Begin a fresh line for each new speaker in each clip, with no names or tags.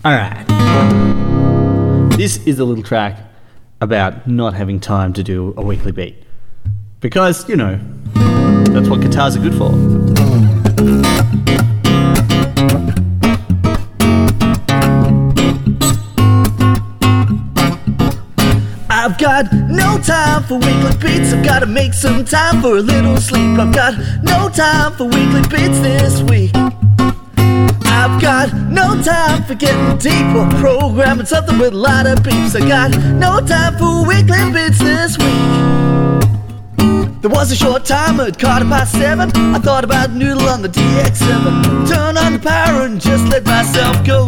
Alright. This is a little track about not having time to do a weekly beat. Because, you know, that's what guitars are good for. I've got no time for weekly beats. I've gotta make some time for a little sleep. I've got no time for weekly beats this week. I've got no time for getting deep or programming something with a lot of beeps. I got no time for weekly beats this week. There was a short time at 7:15. I thought about Noodle on the DX7. Turn on the power and just let myself go.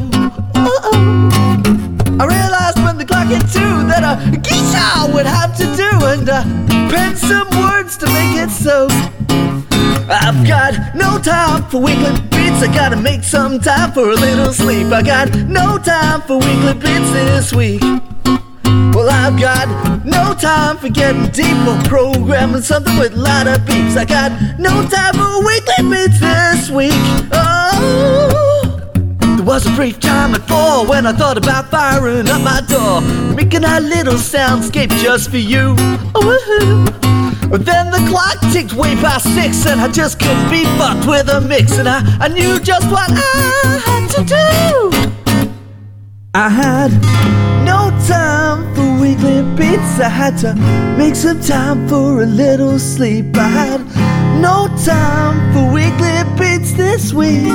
I realized when the clock hit 2 that a geisha would have to do, and pen some words to make it so. I've got no time for weekly beats. I gotta make some time for a little sleep. I got no time for weekly beats this week. Well, I've got no time for getting deep or programming something with a lot of beeps. I got no time for weekly beats this week. Oh, there was a brief time at 4 when I thought about firing up my door, making a little soundscape just for you. Oh, but then the clock ticked way past 6 and I just couldn't be fucked with a mix. And I knew just what I had to do. I had no time for weekly beats. I had to make some time for a little sleep. I had no time for weekly beats this week.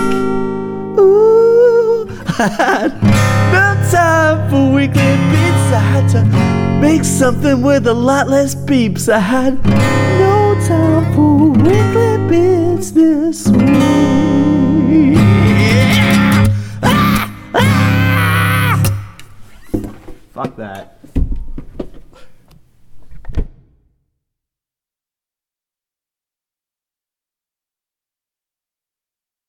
Ooh, I had no time for weekly beats. I had to make something with a lot less beeps. I had no time for weekly beats this week. Fuck that.